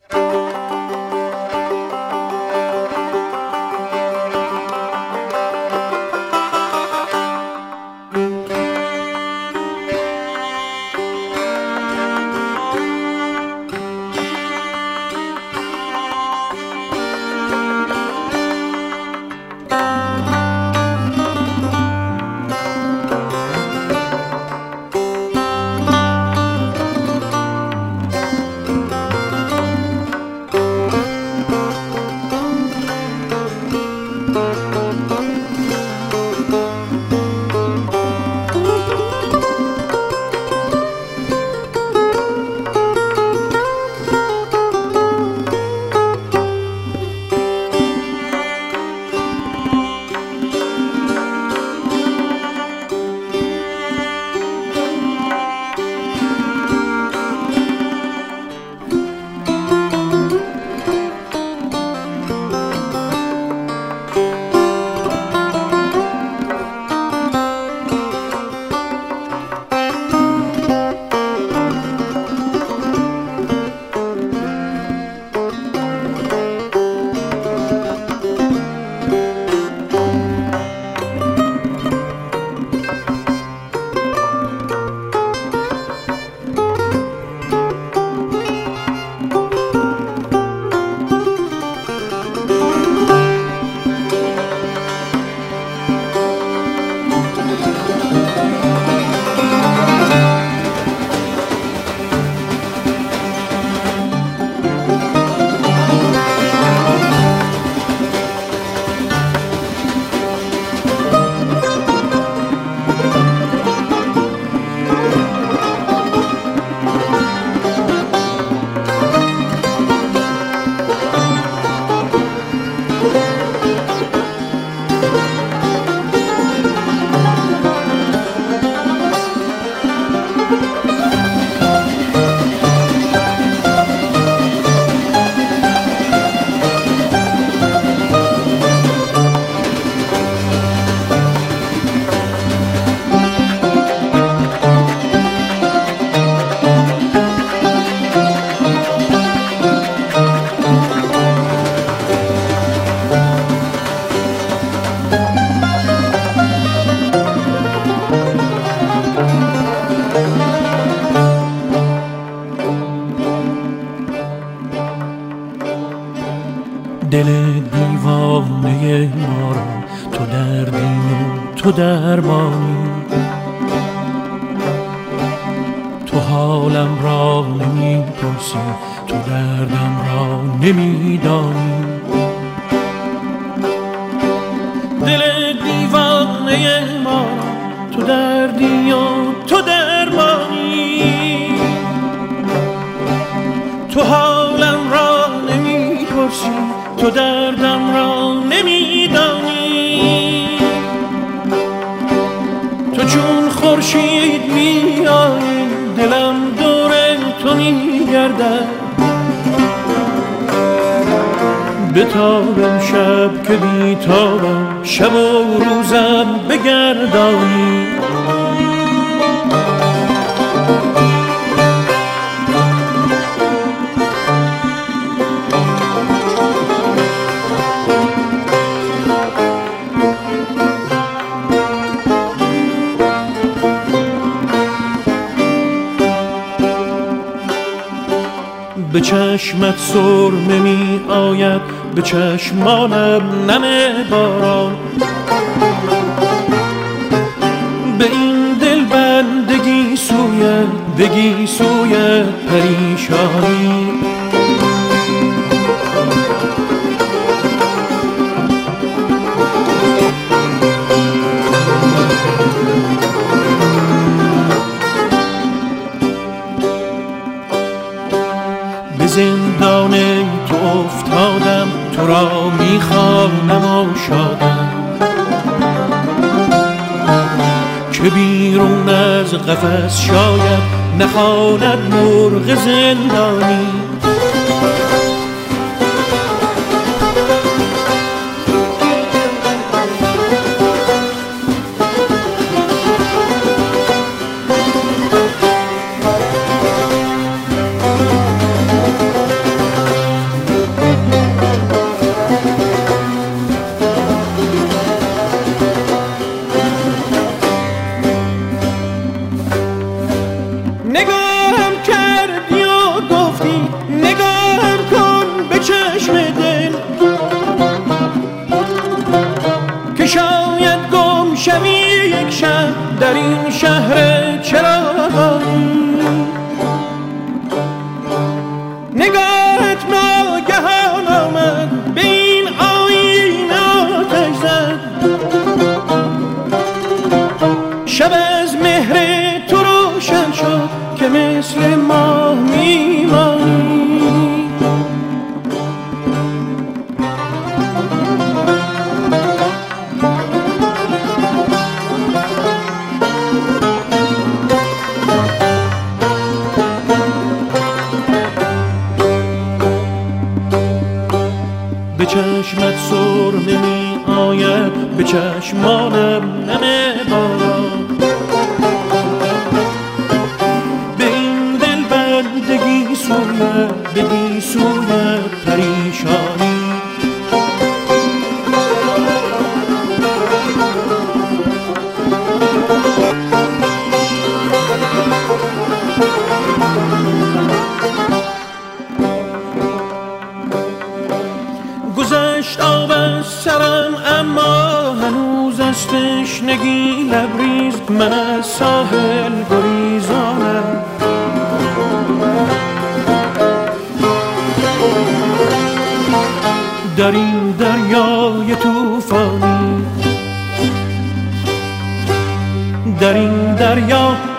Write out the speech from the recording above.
دل دیوانه ما را تو دردی و تو درمانی، تو حالم را نمی‌پرسی، تو دردم را نمی‌دانی. دل دیوانه ما را تو دردی و تو درمانی، تو حالم را نمی‌پرسی، تو دردم را نمی‌دانی. تو چون خورشید میایی، دلم دور تو میگردد. بتابم شب که بیتابم، شب و روزم بگردانی. به چشمت سرمه می آید، به چشمانم نم باران. به این دل بندگی سویت پریشانی. به زندان تو افتادم، تو را میخوانم و شادم. که بیرون از قفس شاید نخواند مرغ زندانی. نگاهت ناگهان آمد به این آینه آتش زد. شب از مهر تو روشن شد که مثل ماه میمانی. به چشمت سرمه می آید، به چشمانم نم باران. به این دل بندگی سویت، بگی سویت پریشانی. گذشت آب از سرم اما هنوز از تشنگی لبریز، من از ساحل گریزانم. در این دریای طوفانی، در این دریا